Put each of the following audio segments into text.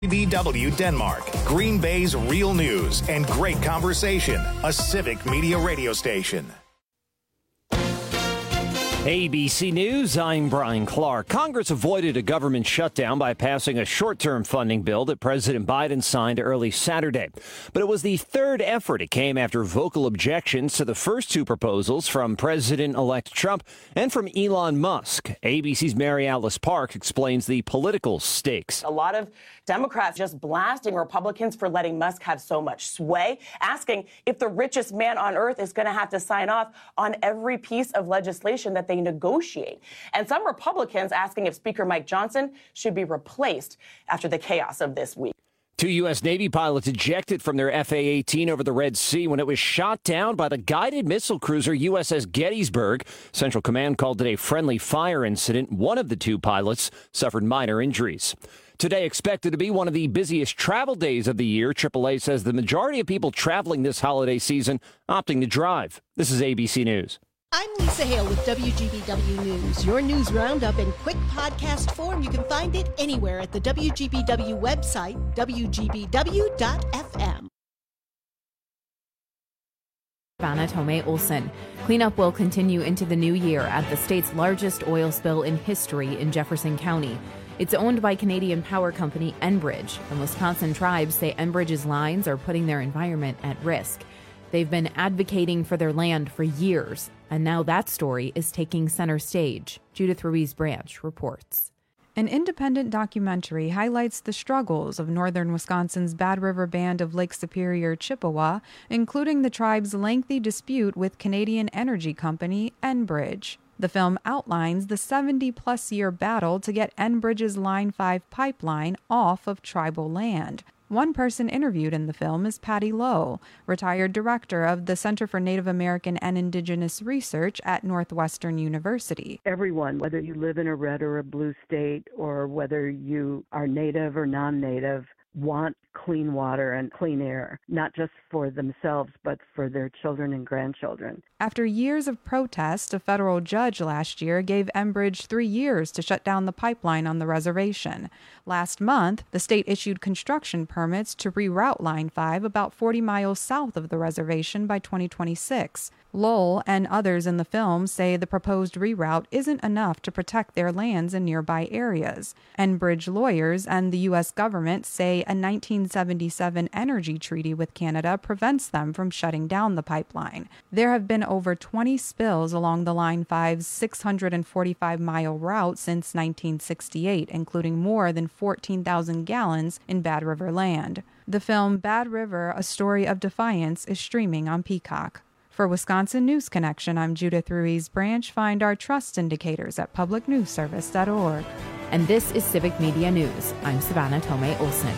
BW Denmark, Green Bay's real news and great conversation, a civic media radio station. ABC News, I'm Brian Clark. Congress avoided a government shutdown by passing a short-term funding bill that President Biden signed early Saturday. But it was the third effort. It came after vocal objections to the first two proposals from President-elect Trump and from Elon Musk. ABC's Mary Alice Park explains the political stakes. A lot of Democrats just blasting Republicans for letting Musk have so much sway, asking if the richest man on earth is going to have to sign off on every piece of legislation that they negotiate. And some Republicans asking if Speaker Mike Johnson should be replaced after the chaos of this week. Two U.S. Navy pilots ejected from their FA-18 over the Red Sea when it was shot down by the guided missile cruiser USS Gettysburg. Central Command called it a friendly fire incident. One of the two pilots suffered minor injuries. Today expected to be one of the busiest travel days of the year. AAA says the majority of people traveling this holiday season opting to drive. This is ABC News. I'm Lisa Hale with WGBW News. Your news roundup in quick podcast form. You can find it anywhere at the WGBW website, WGBW.FM. Savannah Tomei Olson. Cleanup will continue into the new year at the state's largest oil spill in history in Jefferson County. It's owned by Canadian power company Enbridge, and Wisconsin tribes say Enbridge's lines are putting their environment at risk. They've been advocating for their land for years, and now that story is taking center stage. Judith Ruiz Branch reports. An independent documentary highlights the struggles of northern Wisconsin's Bad River Band of Lake Superior, Chippewa, including the tribe's lengthy dispute with Canadian energy company Enbridge. The film outlines the 70-plus year battle to get Enbridge's Line 5 pipeline off of tribal land. One person interviewed in the film is Patty Lowe, retired director of the Center for Native American and Indigenous Research at Northwestern University. Everyone, whether you live in a red or a blue state, or whether you are native or non-native, want clean water and clean air, not just for themselves, but for their children and grandchildren. After years of protest, a federal judge last year gave Enbridge 3 years to shut down the pipeline on the reservation. Last month, the state issued construction permits to reroute Line 5 about 40 miles south of the reservation by 2026. Lowell and others in the film say the proposed reroute isn't enough to protect their lands in nearby areas. Enbridge lawyers and the U.S. government say a 1977 energy treaty with Canada prevents them from shutting down the pipeline. There have been over 20 spills along the Line 5's 645-mile route since 1968, including more than 14,000 gallons in Bad River land. The film Bad River, A Story of Defiance is streaming on Peacock. For Wisconsin News Connection, I'm Judith Ruiz Branch. Find our trust indicators at publicnewsservice.org. And this is Civic Media News. I'm Savannah Tomei Olson.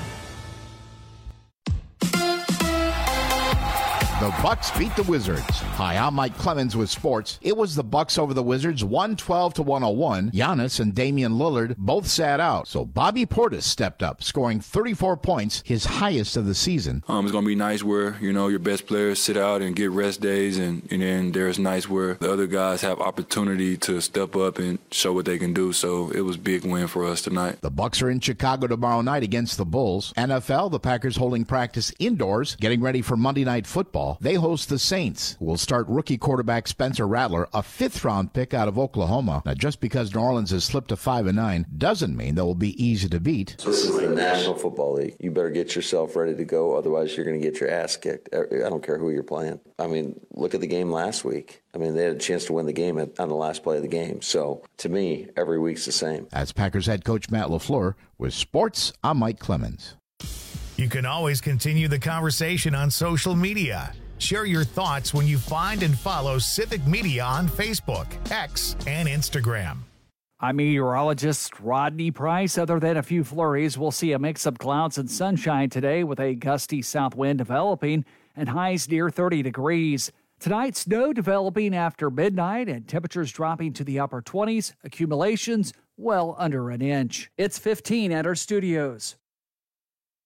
The Bucks beat the Wizards. Hi, I'm Mike Clemens with sports. It was the Bucks over the Wizards, 112-101. Giannis and Damian Lillard both sat out, so Bobby Portis stepped up, scoring 34 points, his highest of the season. It's going to be nice where, your best players sit out and get rest days, and then there's nice where the other guys have opportunity to step up and show what they can do, so it was a big win for us tonight. The Bucks are in Chicago tomorrow night against the Bulls. NFL, the Packers holding practice indoors, getting ready for Monday Night Football. They host the Saints, who will start rookie quarterback Spencer Rattler, a fifth-round pick out of Oklahoma. Now, just because New Orleans has slipped to 5-9 doesn't mean they will be easy to beat. This is the National Football League. You better get yourself ready to go, otherwise you're going to get your ass kicked. I don't care who you're playing. Look at the game last week. They had a chance to win the game on the last play of the game. So, to me, every week's the same. That's Packers head coach Matt LaFleur. With sports, I'm Mike Clemens. You can always continue the conversation on social media. Share your thoughts when you find and follow Civic Media on Facebook, X, and Instagram. I'm meteorologist Rodney Price. Other than a few flurries, we'll see a mix of clouds and sunshine today with a gusty south wind developing and highs near 30 degrees. Tonight, snow developing after midnight and temperatures dropping to the upper 20s, accumulations well under an inch. It's 15 at our studios.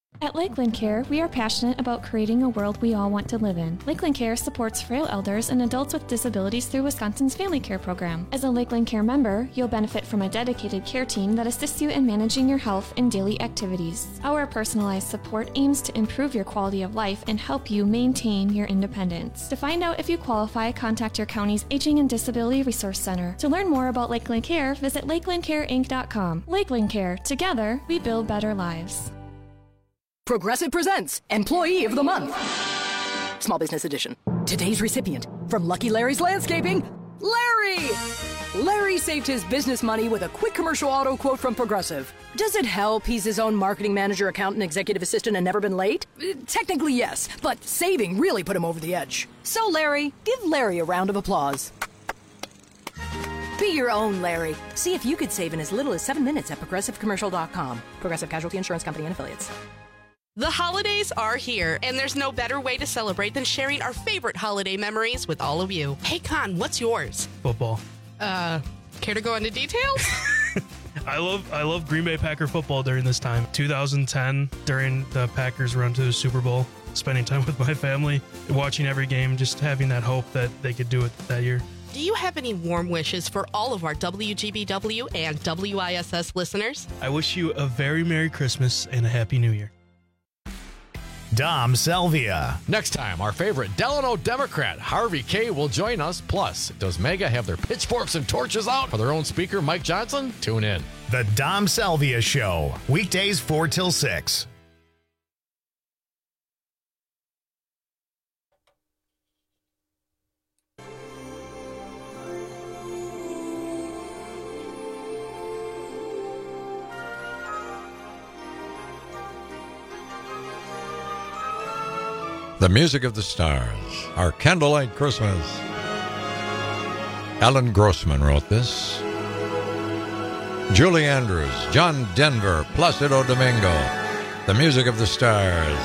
At Lakeland Care, we are passionate about creating a world we all want to live in. Lakeland Care supports frail elders and adults with disabilities through Wisconsin's Family Care Program. As a Lakeland Care member, you'll benefit from a dedicated care team that assists you in managing your health and daily activities. Our personalized support aims to improve your quality of life and help you maintain your independence. To find out if you qualify, contact your county's Aging and Disability Resource Center. To learn more about Lakeland Care, visit lakelandcareinc.com. Lakeland Care. Together, we build better lives. Progressive presents Employee of the Month. Small Business Edition. Today's recipient from Lucky Larry's Landscaping, Larry! Larry saved his business money with a quick commercial auto quote from Progressive. Does it help he's his own marketing manager, accountant, executive assistant, and never been late? Technically, yes, but saving really put him over the edge. So, Larry, give Larry a round of applause. Be your own Larry. See if you could save in as little as 7 minutes at ProgressiveCommercial.com. Progressive Casualty Insurance Company and Affiliates. The holidays are here, and there's no better way to celebrate than sharing our favorite holiday memories with all of you. Hey, Con, what's yours? Football. Care to go into details? I love Green Bay Packer football during this time. 2010, during the Packers run to the Super Bowl, spending time with my family, watching every game, just having that hope that they could do it that year. Do you have any warm wishes for all of our WGBW and WISS listeners? I wish you a very Merry Christmas and a Happy New Year. Dom Salvia. Next time, our favorite Delano Democrat, Harvey Kaye, will join us. Plus, does MAGA have their pitchforks and torches out for their own speaker, Mike Johnson? Tune in. The Dom Salvia Show, weekdays 4 till 6. The Music of the Stars, Our Candlelight Christmas. Alan Grossman wrote this. Julie Andrews, John Denver, Placido Domingo. The Music of the Stars.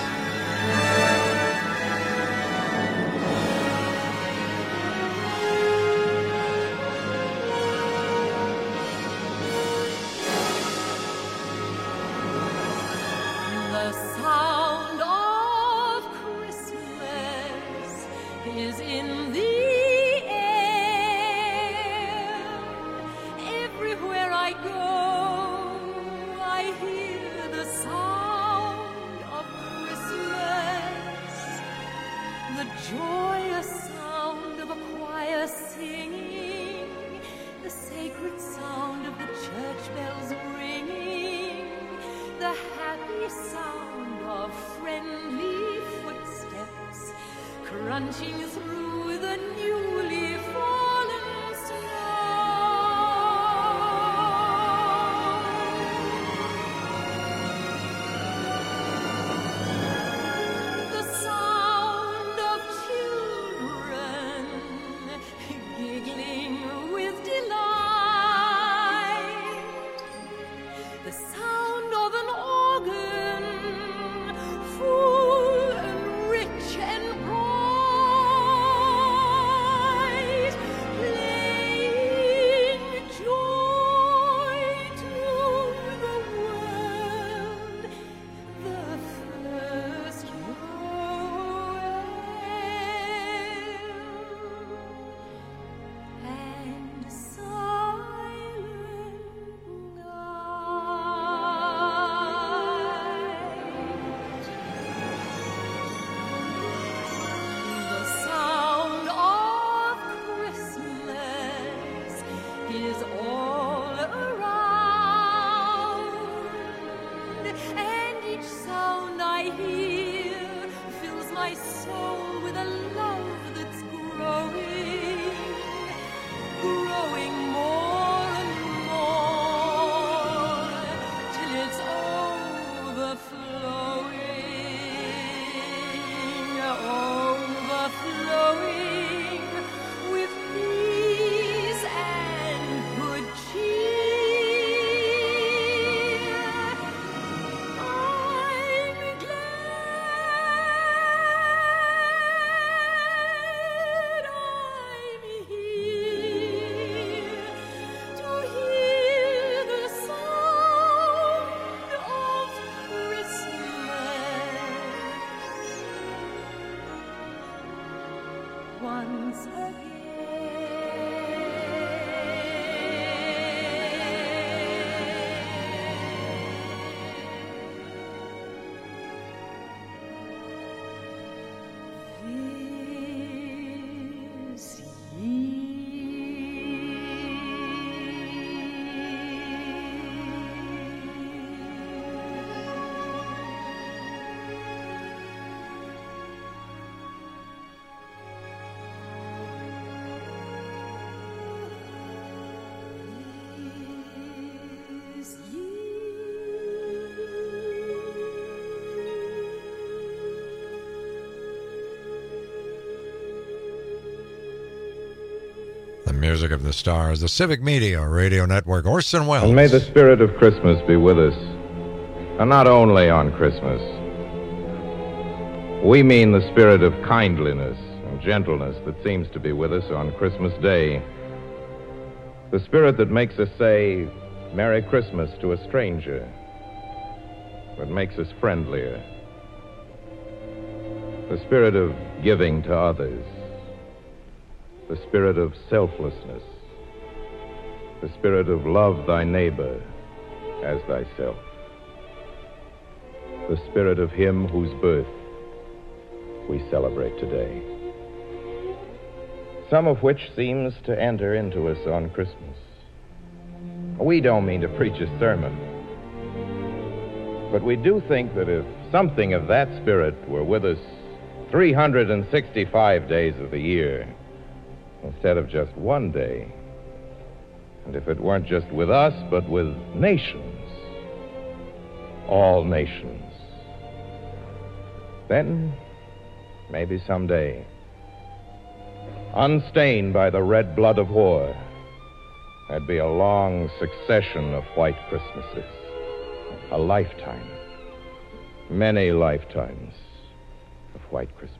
once again. Music of the Stars, the Civic Media Radio Network, Orson Welles. And may the spirit of Christmas be with us, and not only on Christmas. We mean the spirit of kindliness and gentleness that seems to be with us on Christmas Day. The spirit that makes us say Merry Christmas to a stranger, that makes us friendlier. The spirit of giving to others. The spirit of selflessness, the spirit of love thy neighbor as thyself, the spirit of him whose birth we celebrate today, some of which seems to enter into us on Christmas. We don't mean to preach a sermon, but we do think that if something of that spirit were with us 365 days of the year, instead of just one day, and if it weren't just with us, but with nations, all nations, then maybe someday, unstained by the red blood of war, there'd be a long succession of white Christmases, a lifetime, many lifetimes of white Christmases.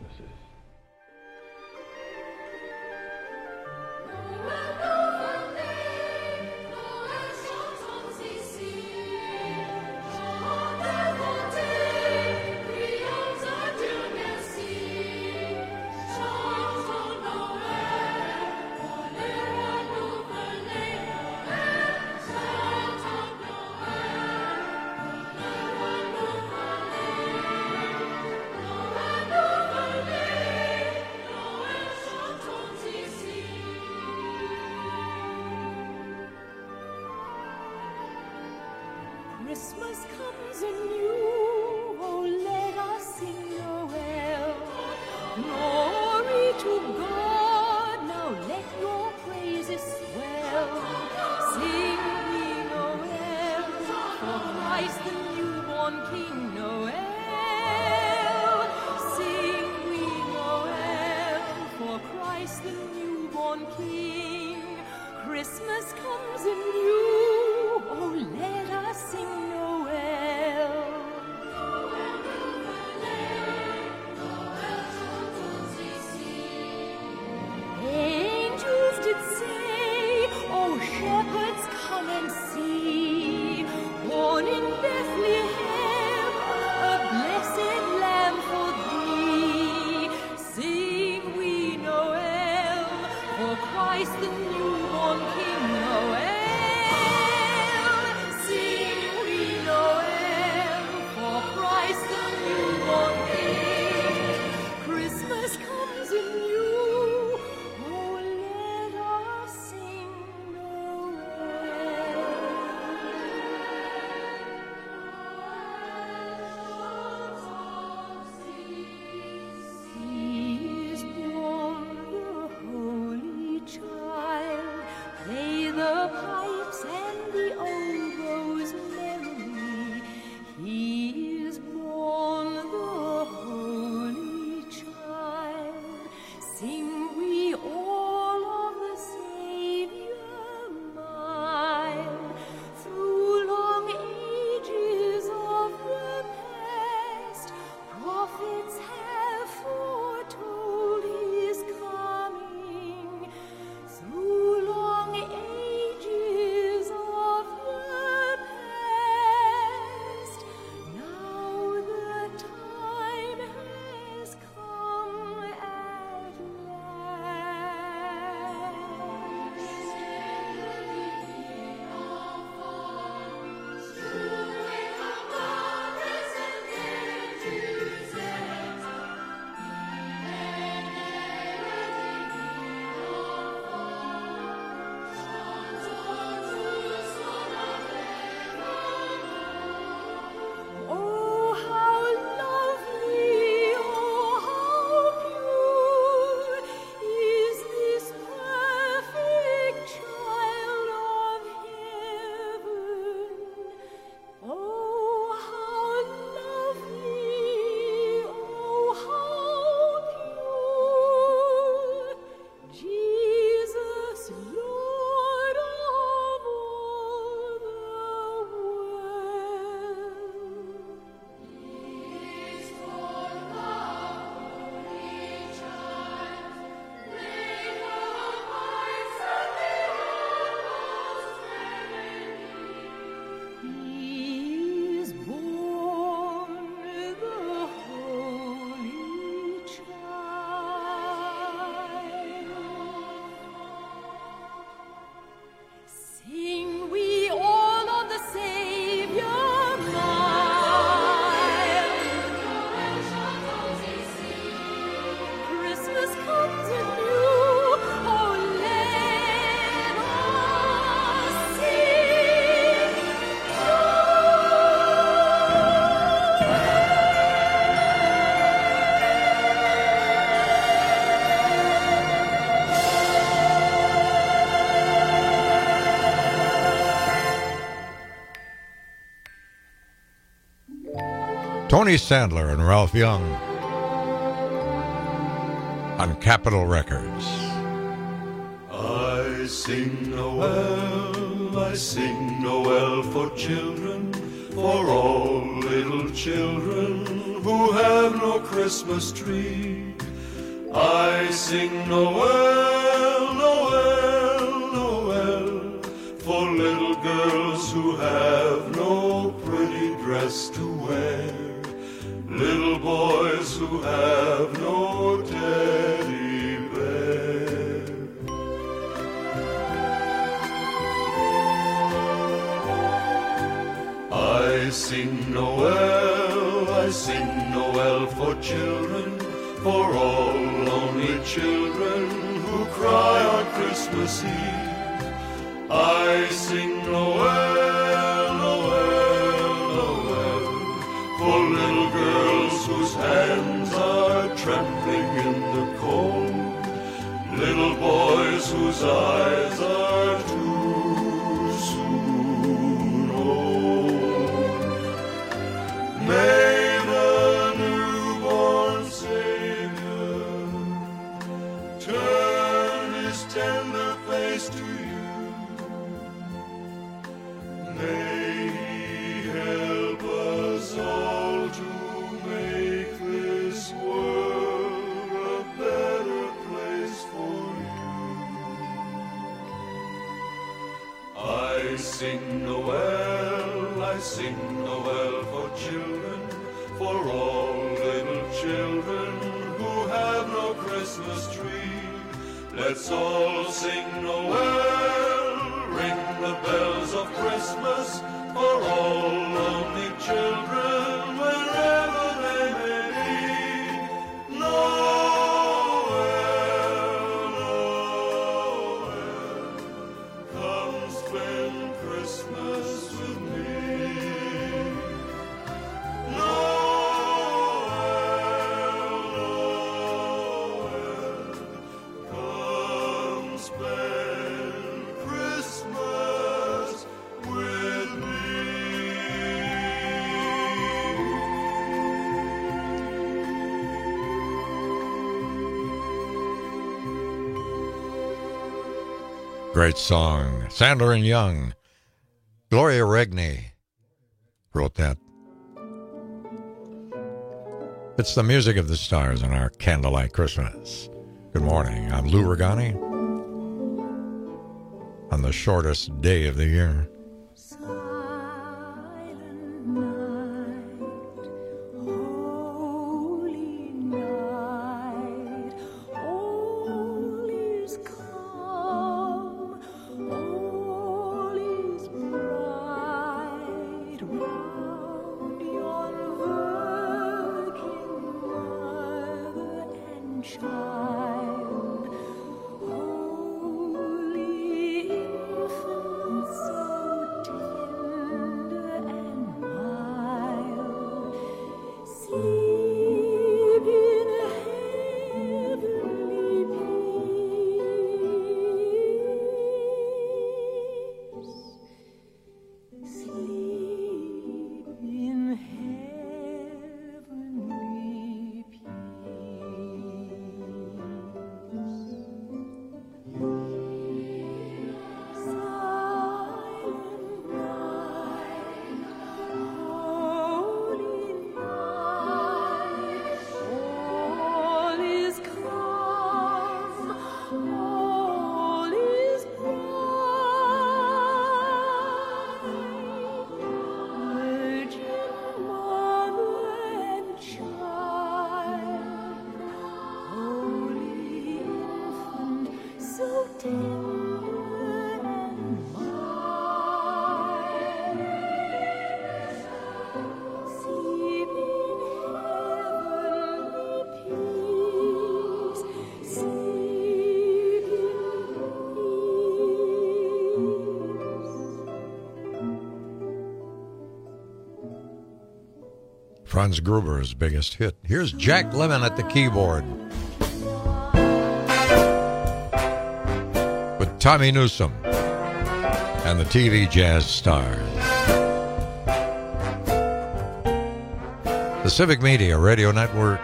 Tony Sandler and Ralph Young on Capitol Records. I sing Noel for children, for all little children who have no Christmas tree. I sing Noel, Noel, Noel, for little girls who have no pretty dress to wear, little boys who have no teddy bear. I sing Noel for children, for all lonely children who cry on Christmas Eve. I sing Noel, Noel, Noel, for little girls whose hands are trembling in the cold, little boys whose eyes are too soon old. May the newborn Savior turn his tender face to you. May he help us all to make this world a better place for you. I sing Noel for children, for all little children who have no Christmas tree. Let's all sing Noel, ring the bells of Christmas for all lonely children wherever they may be. Noel, Noel, come spend Christmas with me. Noel, Noel, come spend Christmas with me. Great song. Sandler and Young. Gloria Regni wrote that. It's the music of the stars on our Candlelight Christmas. Good morning. I'm Lou Regani on the shortest day of the year. Franz Gruber's biggest hit. Here's Jack Lemmon at the keyboard with Tommy Newsom and the TV Jazz Stars. The Civic Media Radio Network.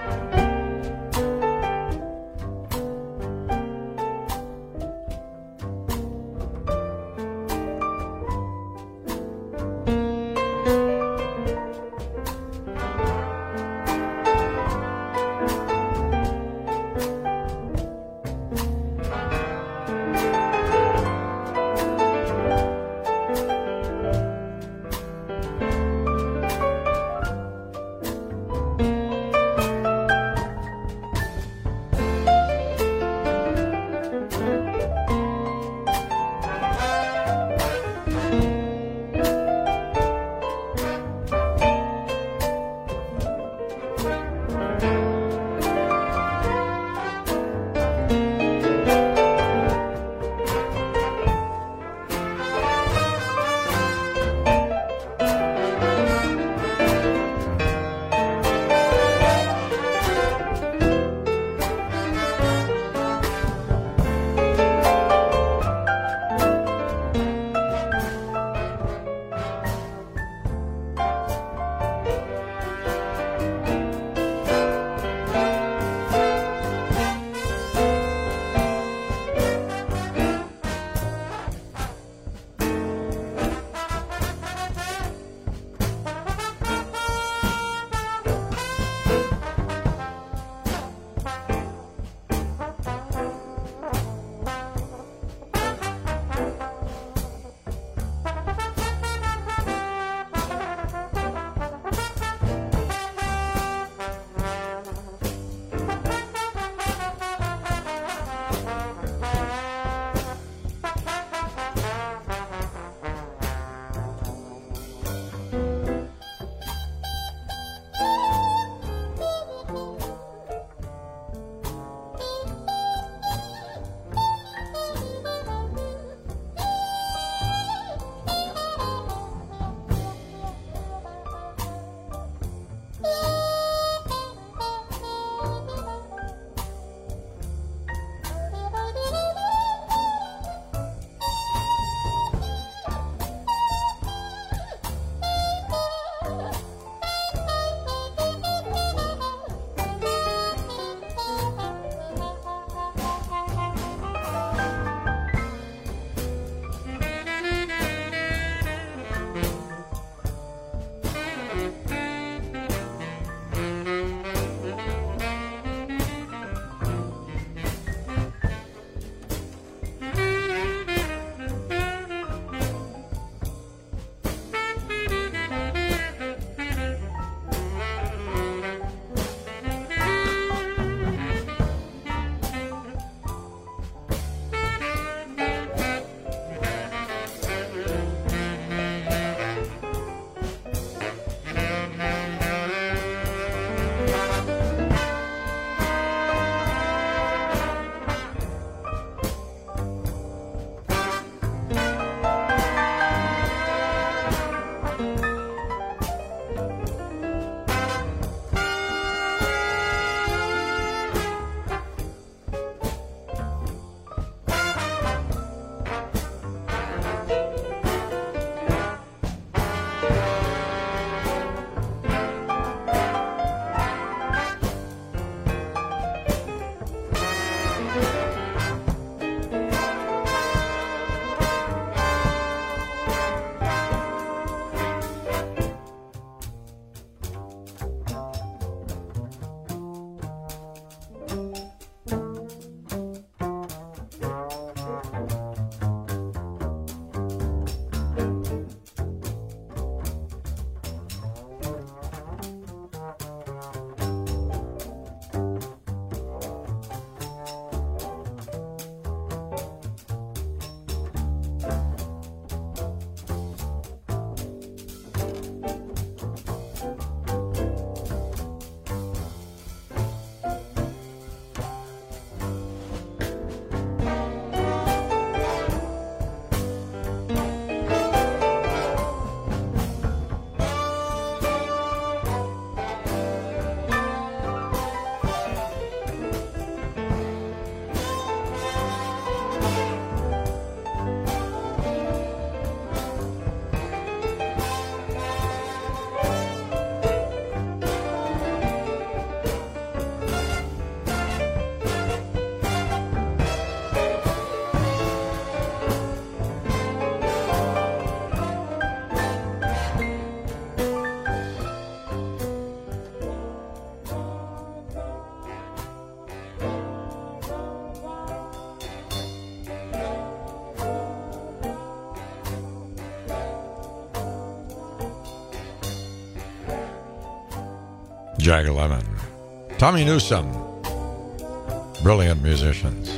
Jack Lemmon, Tommy Newsom, brilliant musicians.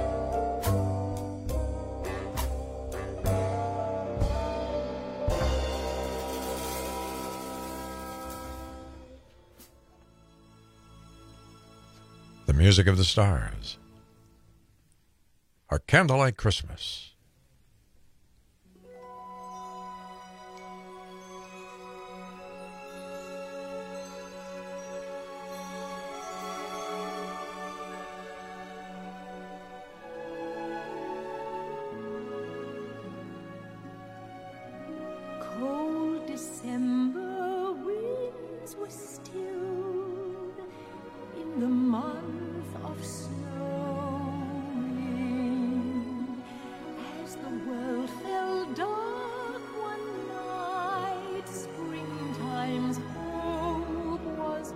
The music of the stars. Our Candlelight Christmas. Cold December winds were still in the month of snowing, as the world fell dark one night, springtime's hope was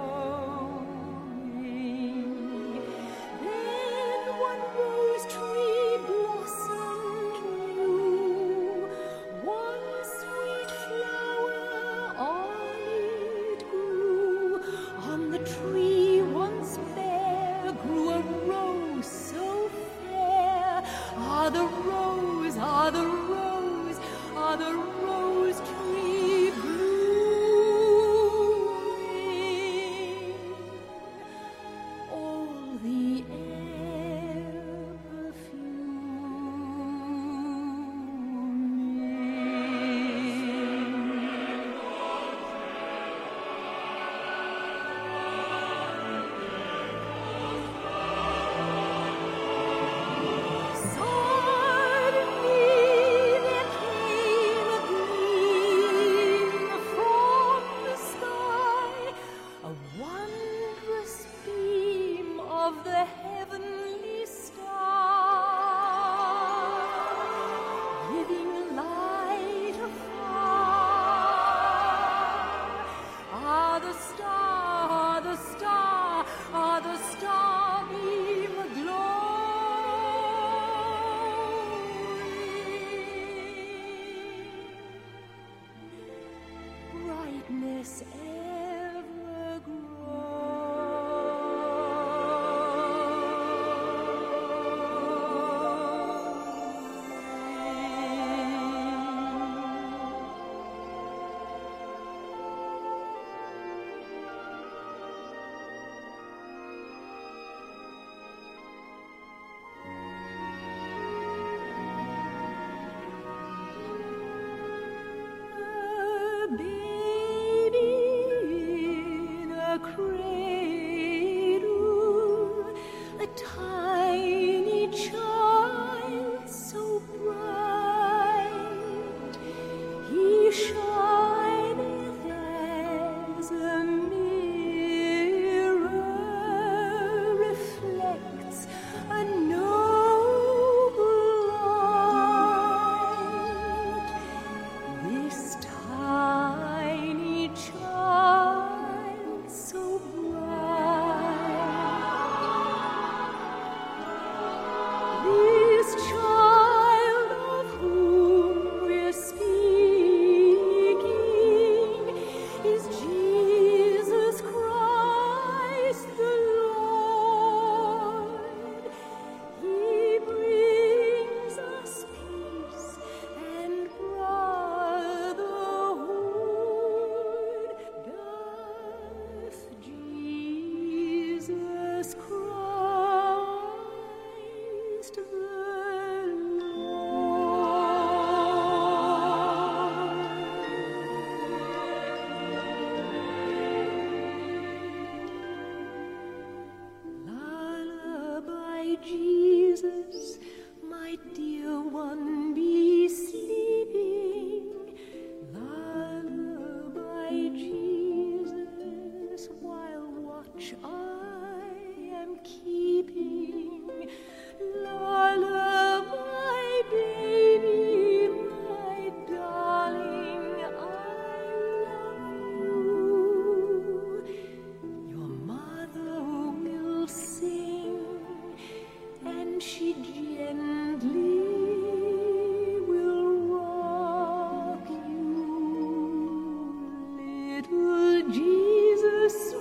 growing. Then one rose tree blossomed new, one sweet flower on it grew. On the tree once bare grew a rose so fair. Ah, the rose, ah, the rose, ah, the rose tree blooming. All the air of the heavenly star, giving light afar. Ah, the star, the star, ah, the star beam glowing, brightness ever baby in a cradle, a tiny child so bright, he shineth as a mirror, reflects a noble light. This tiny child so bright, this child of whom we're speaking is Jesus Christ the Lord. He brings us peace and brotherhood. Doth Jesus Christ the Lullaby, Jesus, my dear one, be sleeping. Lullaby, Jesus, while watch I am keeping. Lullaby, baby, my darling, I love you. Your mother will sing, and she gently will rock you. Little Jesus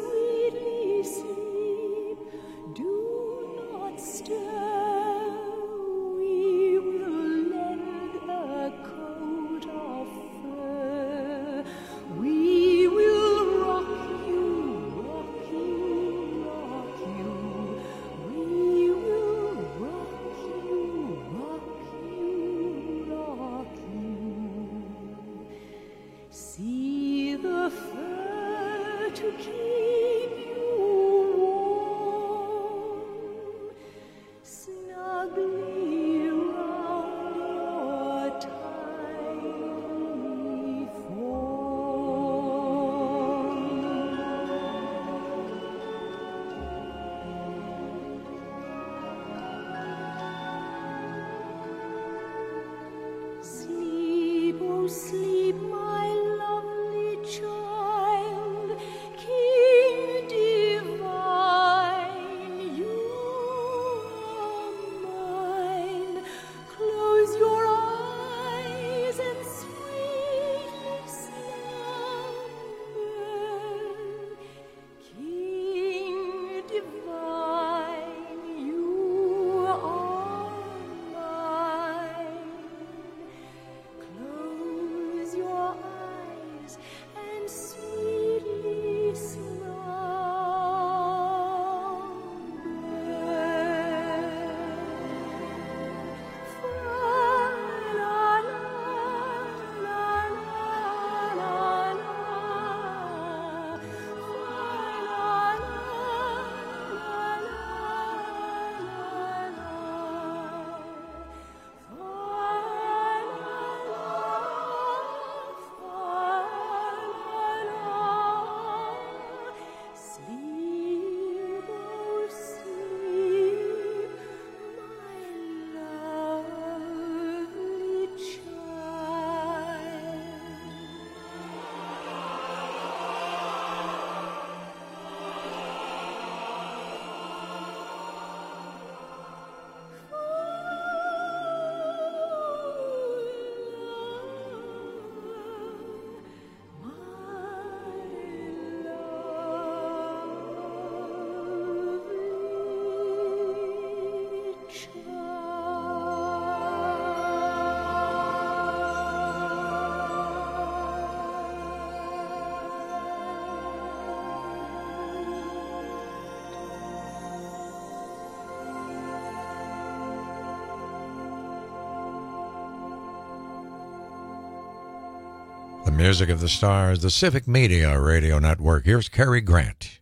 The music of the stars, the Civic Media Radio Network. Here's Cary Grant.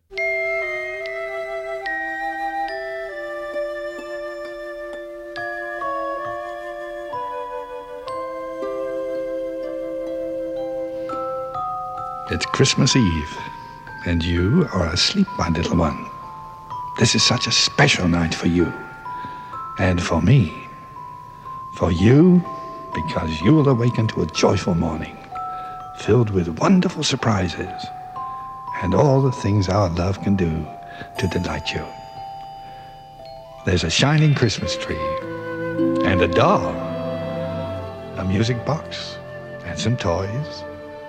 It's Christmas Eve, and you are asleep, my little one. This is such a special night for you, and for me. For you, because you will awaken to a joyful morning, filled with wonderful surprises, and all the things our love can do to delight you. There's a shining Christmas tree, and a doll, a music box, and some toys.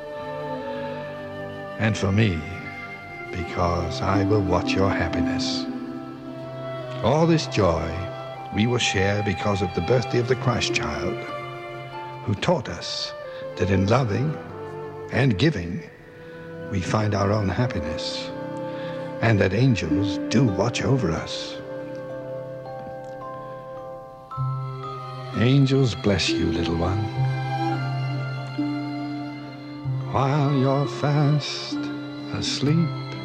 And for me, because I will watch your happiness. All this joy we will share because of the birthday of the Christ child, who taught us that in loving and giving, we find our own happiness, and that angels do watch over us. Angels bless you, little one. While you're fast asleep,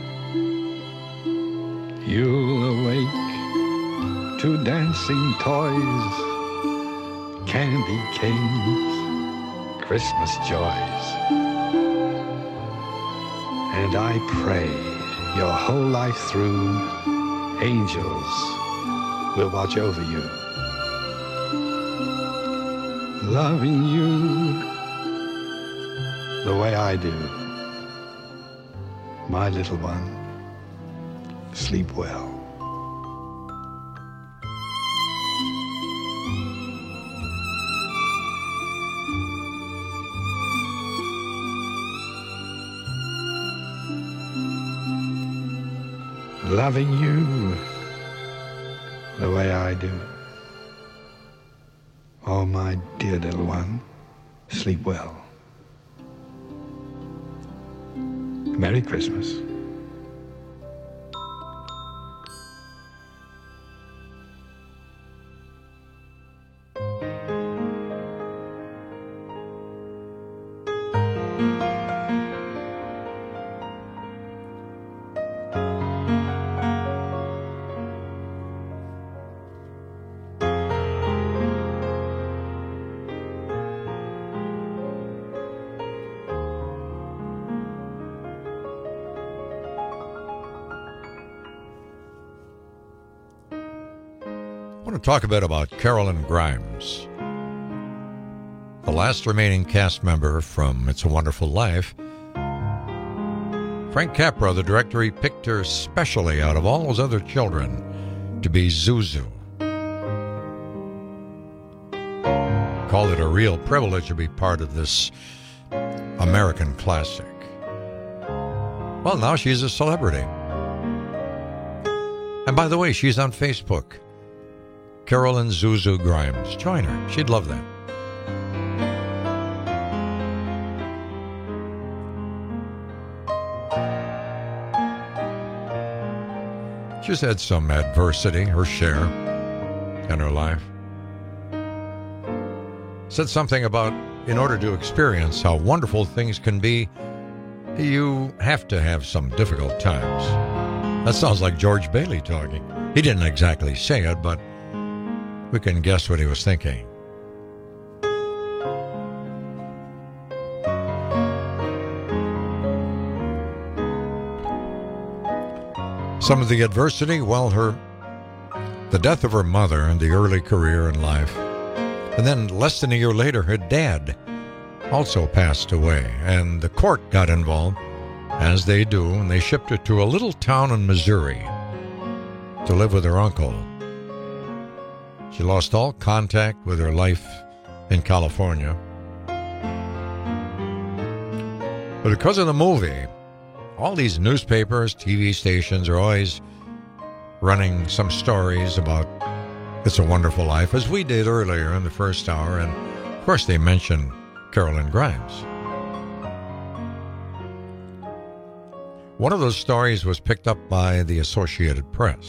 you'll awake to dancing toys, candy canes, Christmas joys. And I pray your whole life through, angels will watch over you, loving you the way I do. My little one, sleep well. Loving you the way I do. Oh, my dear little one, sleep well. Merry Christmas. I want to talk a bit about Carolyn Grimes, the last remaining cast member from It's a Wonderful Life. Frank Capra, the director, he picked her specially out of all those other children to be Zuzu. Called it a real privilege to be part of this American classic. Well, now she's a celebrity. And by the way, she's on Facebook. Carolyn Zuzu Grimes. Join her. She'd love that. She's had some adversity, her share, in her life. Said something about, in order to experience how wonderful things can be, you have to have some difficult times. That sounds like George Bailey talking. He didn't exactly say it, but we can guess what he was thinking. Some of the adversity, well, the death of her mother in the early career in life, and then less than a year later, her dad also passed away, and the court got involved, as they do, and they shipped her to a little town in Missouri to live with her uncle. She lost all contact with her life in California. But because of the movie, all these newspapers, TV stations are always running some stories about It's a Wonderful Life, as we did earlier in the first hour, and of course they mentioned Carolyn Grimes. One of those stories was picked up by the Associated Press.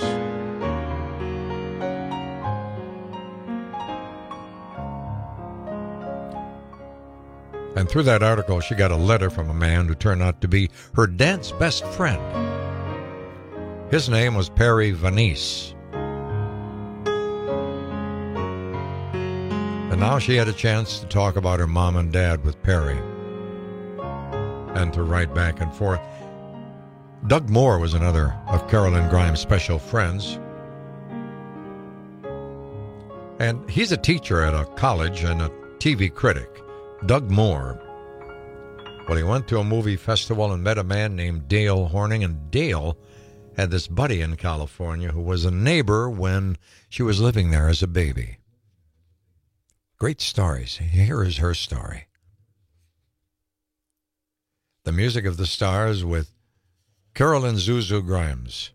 And through that article, she got a letter from a man who turned out to be her dance best friend. His name was Perry Vanice. And now she had a chance to talk about her mom and dad with Perry and to write back and forth. Doug Moore was another of Carolyn Grimes' special friends. And he's a teacher at a college and a TV critic. Doug Moore. Well, he went to a movie festival and met a man named Dale Horning, and Dale had this buddy in California who was a neighbor when she was living there as a baby. Great stories. Here is her story. The Music of the Stars with Carolyn Zuzu Grimes.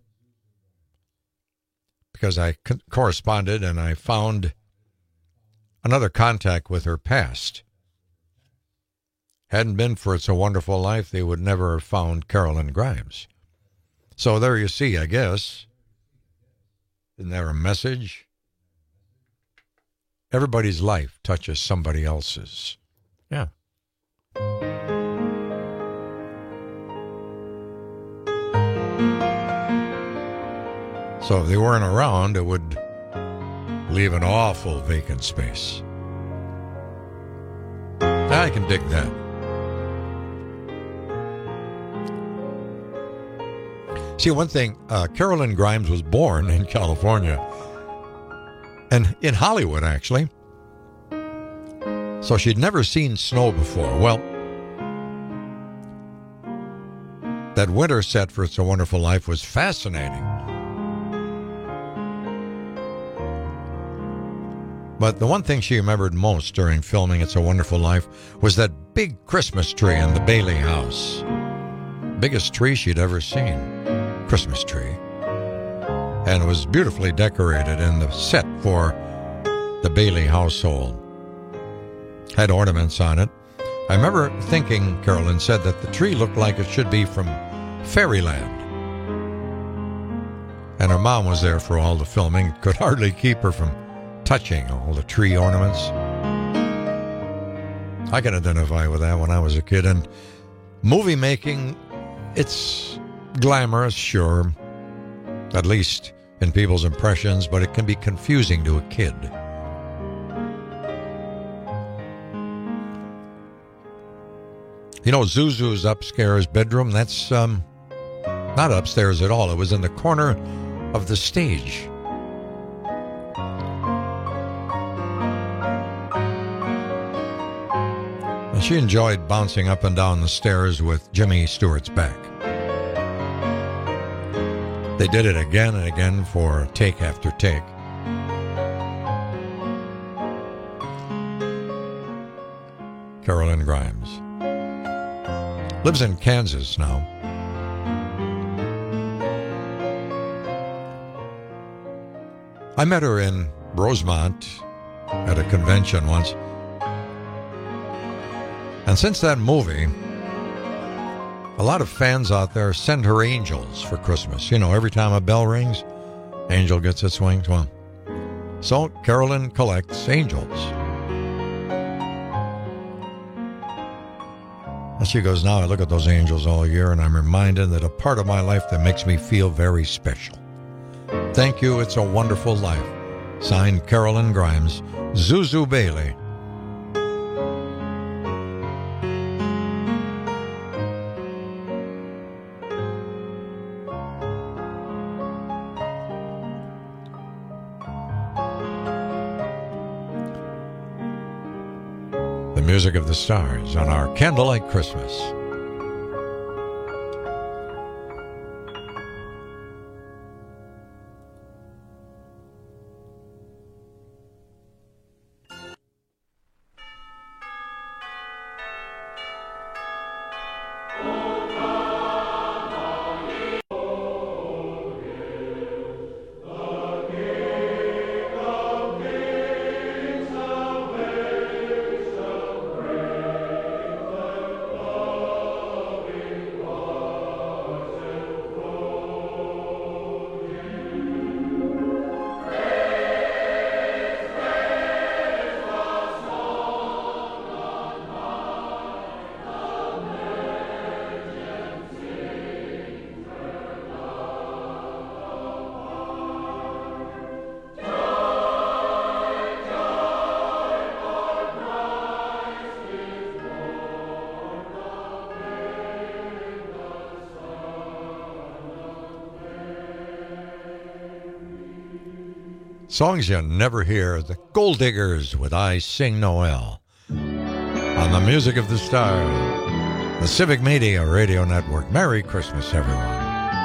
Because I corresponded and I found another contact with her past. Hadn't been for It's a Wonderful Life, they would never have found Carolyn Grimes. So there you see, I guess. Isn't there a message? Everybody's life touches somebody else's. Yeah. So if they weren't around, it would leave an awful vacant space. I can dig that. See, one thing, Carolyn Grimes was born in California, and in Hollywood, actually. So she'd never seen snow before. Well, that winter set for It's a Wonderful Life was fascinating. But the one thing she remembered most during filming It's a Wonderful Life was that big Christmas tree in the Bailey house. Biggest tree she'd ever seen. Christmas tree. And it was beautifully decorated in the set for the Bailey household. Had ornaments on it. I remember thinking, Carolyn said, that the tree looked like it should be from fairyland. And her mom was there for all the filming, could hardly keep her from touching all the tree ornaments. I can identify with that when I was a kid. And movie making, it's glamorous, sure, at least in people's impressions, but it can be confusing to a kid. You know, Zuzu's upstairs bedroom, that's not upstairs at all. It was in the corner of the stage. And she enjoyed bouncing up and down the stairs with Jimmy Stewart's back. They did it again and again for take after take. Carolyn Grimes. Lives in Kansas now. I met her in Rosemont at a convention once. And since that movie, a lot of fans out there send her angels for Christmas. You know, every time a bell rings, angel gets its wings. Well, so Carolyn collects angels. And she goes, now I look at those angels all year and I'm reminded that a part of my life that makes me feel very special. Thank you, It's a Wonderful Life. Signed, Carolyn Grimes, Zuzu Bailey. Music of the Stars on our Candlelight Christmas. Oh Songs you never hear. The Gold Diggers with I Sing Noel. On the Music of the Stars, the Civic Media Radio Network. Merry Christmas, everyone.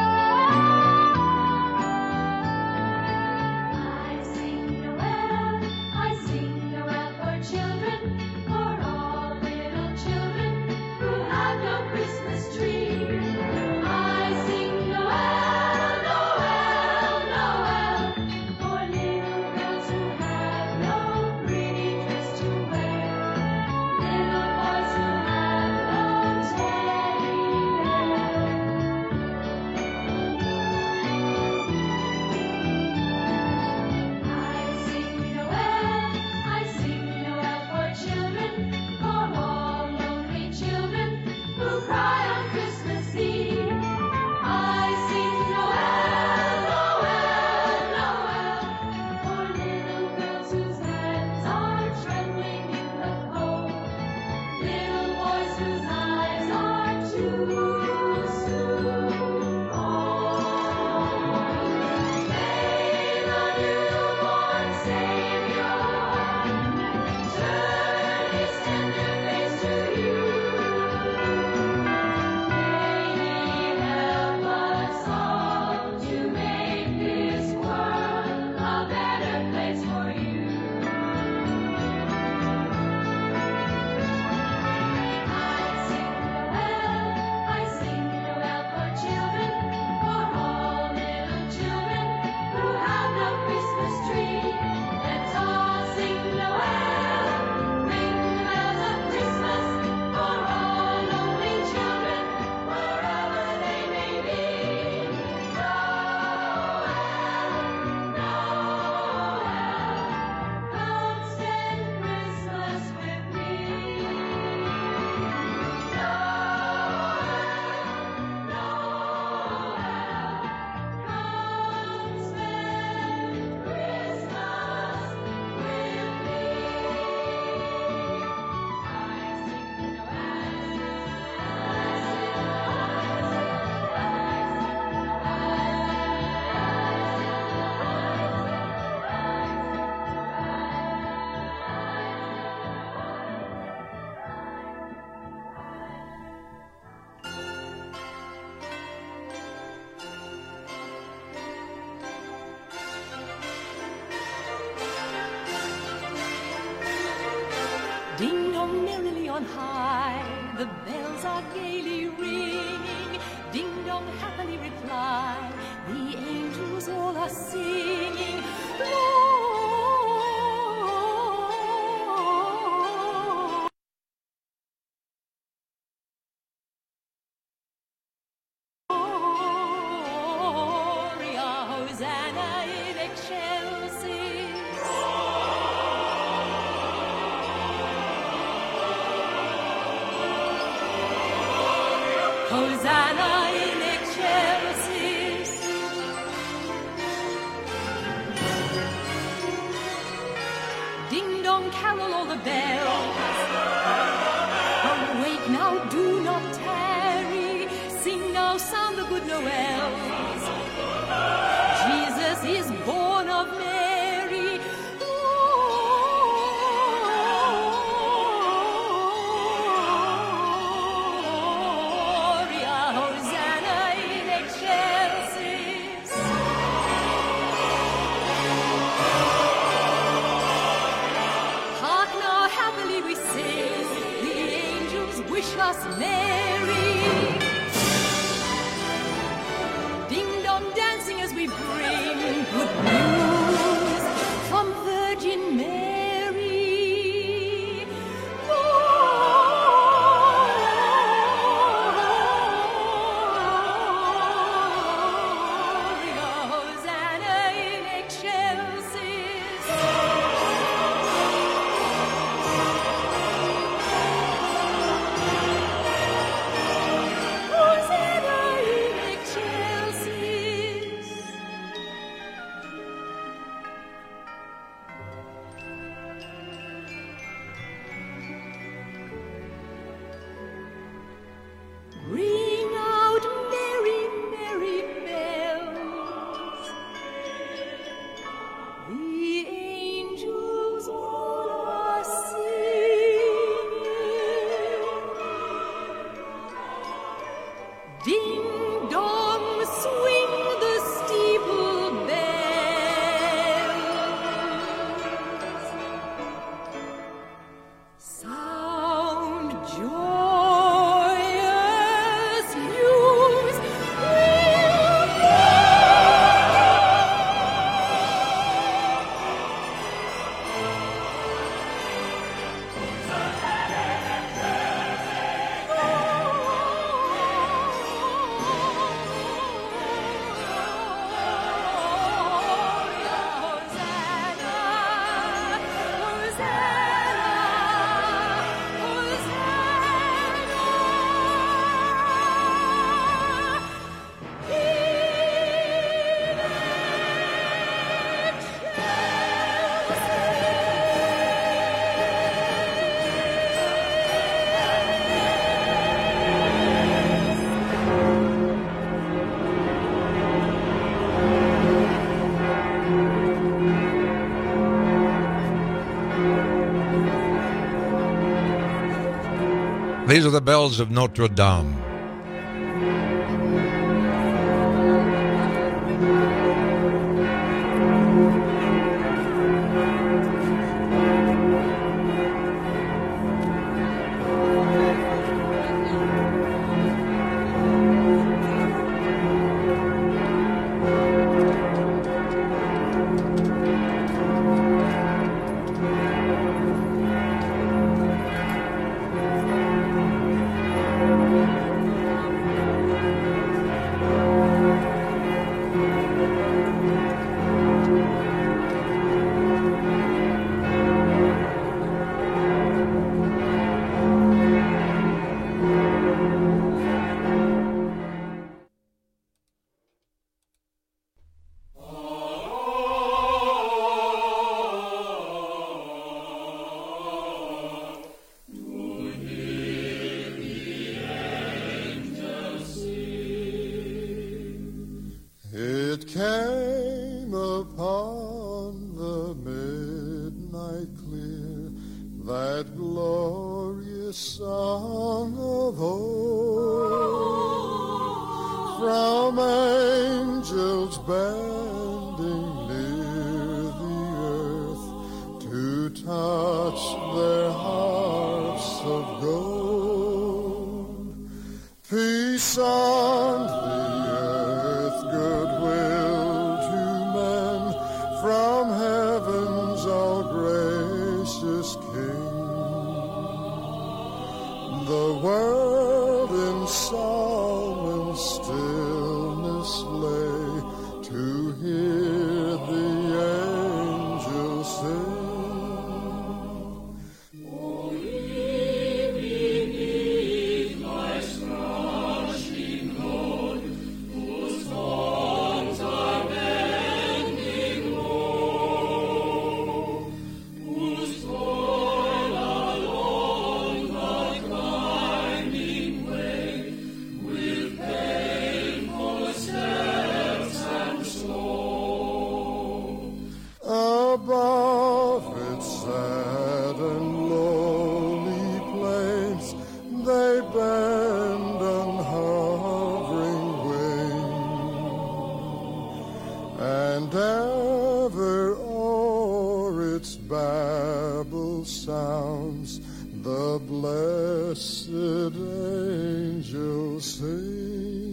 Ding dong merrily on high, the bells are gaily ringing. Ding dong happily reply, the angels all are singing. Gloria, Hosanna in excelsis. Hosanna in excelsis. Ding dong carol all the bells. Awake now, do not tarry. Sing now, sound the good Noels. Jesus is born of Mary. Gloria, Hosanna in excelsis. Hark now, happily we sing. The angels wish us merry. Ding These are the bells of Notre Dame. It came upon the midnight clear, that glorious song of old, from angels bending near the earth to touch their hearts of gold. Peace on the earth, goodwill to men, from heaven's all gracious King. The world in psalm and stillness lay to hear the angels sing. Above its sad and lonely plains, they bend unhovering wing, and ever o'er its babble sounds the blessed angels sing.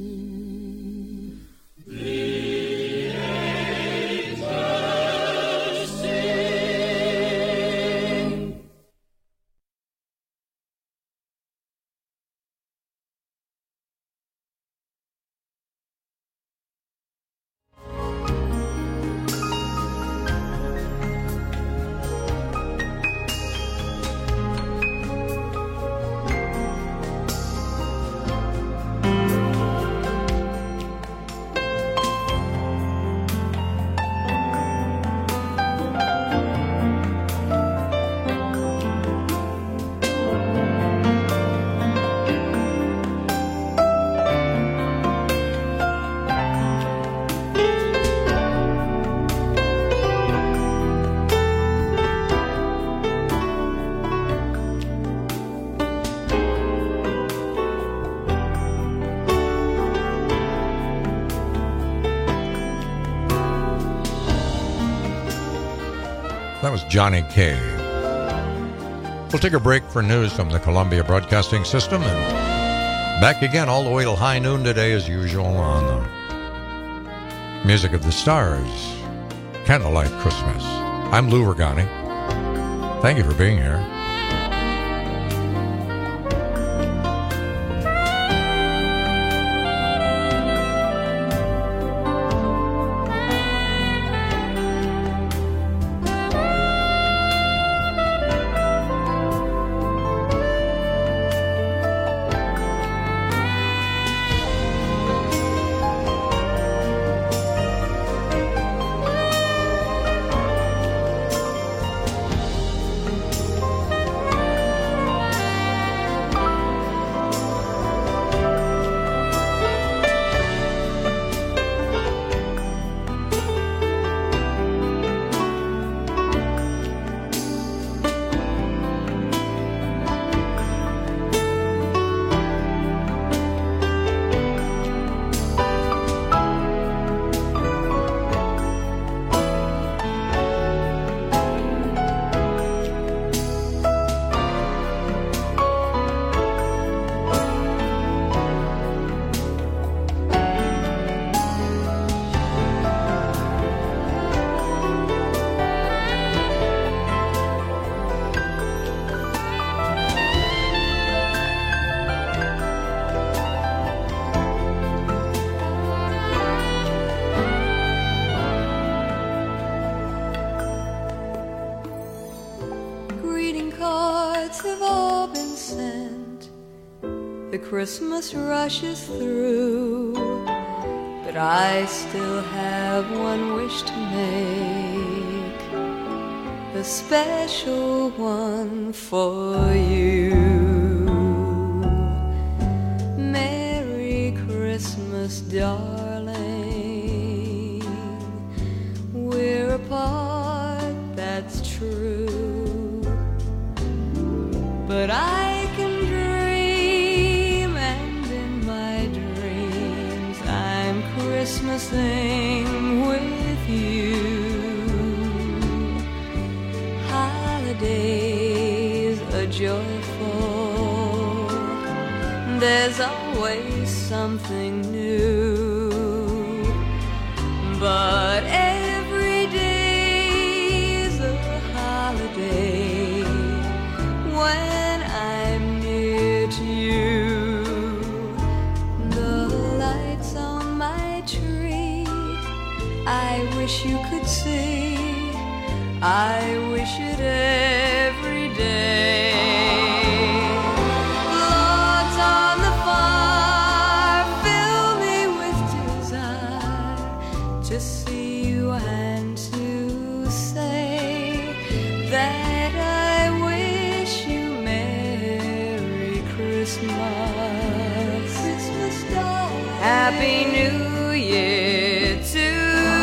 That was Johnny Kaye. We'll take a break for news from the Columbia Broadcasting System and back again all the way till high noon today as usual on the Music of the Stars, Candlelight Christmas. I'm Lou Regani. Thank you for being here. cards have all been sent. The Christmas rushes through, but I still have one wish to make, a special one for you. Merry Christmas, darling. We're apart, that's true, but I can dream, and in my dreams I'm Christmasing with you. Holidays are joyful, there's always something new, but every day's a holiday when I'm near to you. The lights on my tree, I wish you could see, I wish it every day. Logs on the fire fill me with desire to see you and to say that I wish you Merry Christmas. Christmas, darling. Happy New Year too.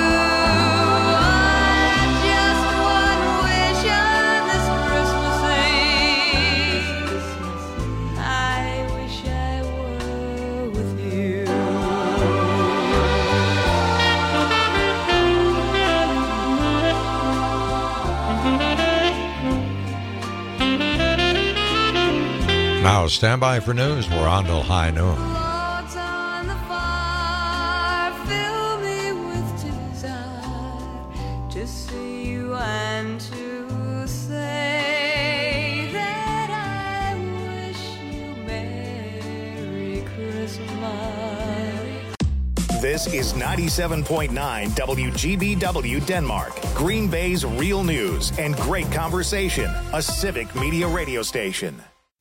Now, stand by for news. We're on till high noon. Logs on the fire fill me with desire to see you and to say that I wish you Merry Christmas. This is 97.9 WGBW Denmark, Green Bay's real news and great conversation, a civic media radio station.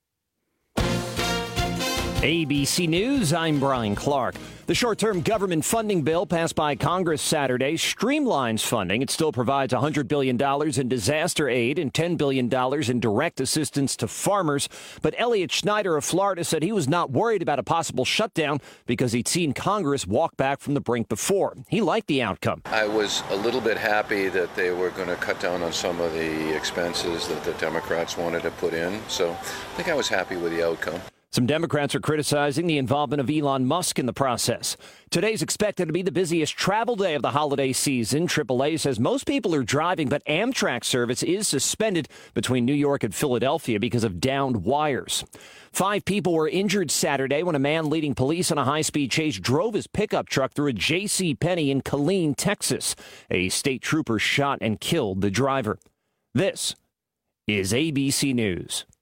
ABC News, I'm Brian Clark. The short-term government funding bill passed by Congress Saturday streamlines funding. It still provides $100 billion in disaster aid and $10 billion in direct assistance to farmers. But Elliot Schneider of Florida said he was not worried about a possible shutdown because he'd seen Congress walk back from the brink before. He liked the outcome. I was a little bit happy that they were going to cut down on some of the expenses that the Democrats wanted to put in. So I think I was happy with the outcome. Some Democrats are criticizing the involvement of Elon Musk in the process. Today's expected to be the busiest travel day of the holiday season. AAA says most people are driving, but Amtrak service is suspended between New York and Philadelphia because of downed wires. 5 people were injured Saturday when a man leading police on a high-speed chase drove his pickup truck through a JCPenney in Killeen, Texas. A state trooper shot and killed the driver. This is ABC News.